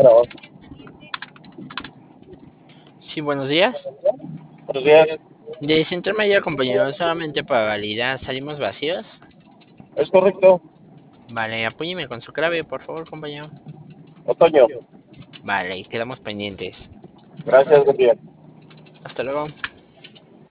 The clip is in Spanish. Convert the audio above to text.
grabando. Sí, buenos días. Buenos días. De Centro Mayor, compañero, solamente para validar, ¿salimos vacíos? ¿Es correcto? Vale, apóyeme con su clave, por favor, compañero. Otoño. Vale, quedamos pendientes. Gracias, buen día. Hasta luego.